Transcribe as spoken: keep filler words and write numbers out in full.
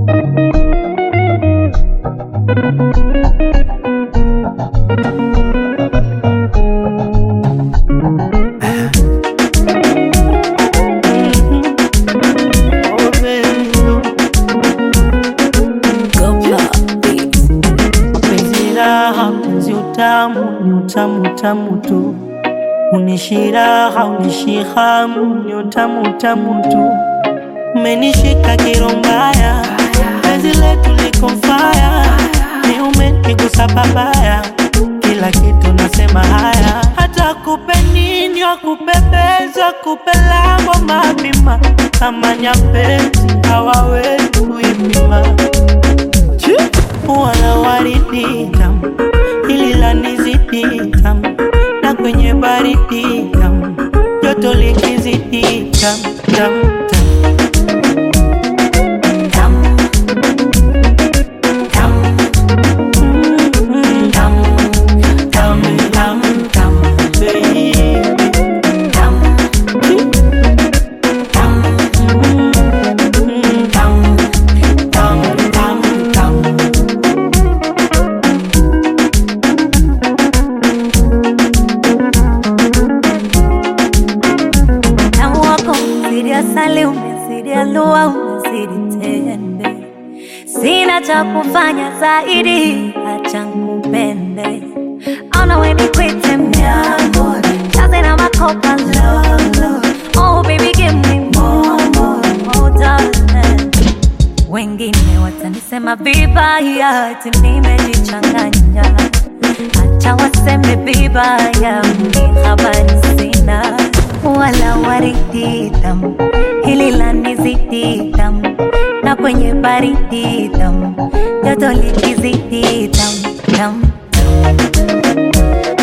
Utamu tamu tu, unishiraha unishihamu, ni utamu tamu tu. Umenishika kirombaya, penzi letu liko fire, ni umenigusa babaya, kila kitu nasema haya. Hata kupe nini wakupepeza, kupe lango mapima, kama nyapezi hawawezi kuipima. Wala waridi tamu, hili la nizidi tamu, na kwenye baridi tamu, joto likizidi tamu, tamu, tamu, tamu, tamu, tamu, tamu, tamu, tamu, baby, tamu, tamu, tamu, tamu, tamu, tamu. Asali umezidi alua, umezidi tende, sina cha kufanya zaidi, acha nikupende. Ona we nikwite mnyambo, chaze na makopa lolo. Oh baby give me more, more, more darling. Wengine watanisema vibaya, ati nimejichanganya, acha waseme vibaya, mimi habari sina. Wala waridi tamu, hili la nizidi tamu, na kwenye baridi tamu, joto likizidi tamu, tamu, tamu.